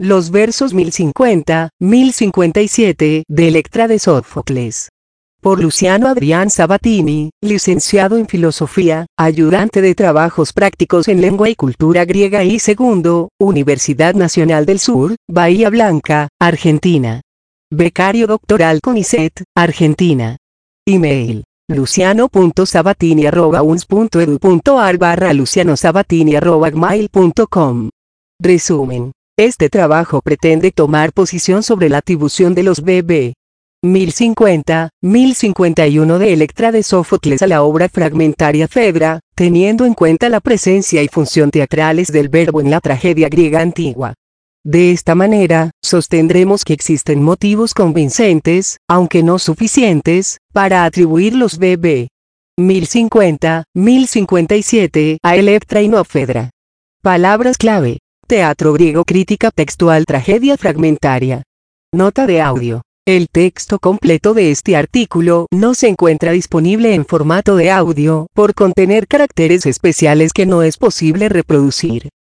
Los versos 1050, 1057 de Electra de Sófocles. Por Luciano Adrián Sabatini, licenciado en Filosofía, ayudante de trabajos prácticos en Lengua y Cultura Griega y segundo, Universidad Nacional del Sur, Bahía Blanca, Argentina. Becario doctoral CONICET, Argentina. Email: luciano.sabatini@uns.edu.ar/lucianosabatini@gmail.com. Resumen. Este trabajo pretende tomar posición sobre la atribución de los bb. 1050, 1051 de Electra de Sófocles a la obra fragmentaria Fedra, teniendo en cuenta la presencia y función teatrales del verbo en la tragedia griega antigua. De esta manera, sostendremos que existen motivos convincentes, aunque no suficientes, para atribuir los bb. 1050, 1057 a Electra y no Fedra. Palabras clave: teatro griego, crítica textual, tragedia fragmentaria. Nota de audio. El texto completo de este artículo no se encuentra disponible en formato de audio por contener caracteres especiales que no es posible reproducir.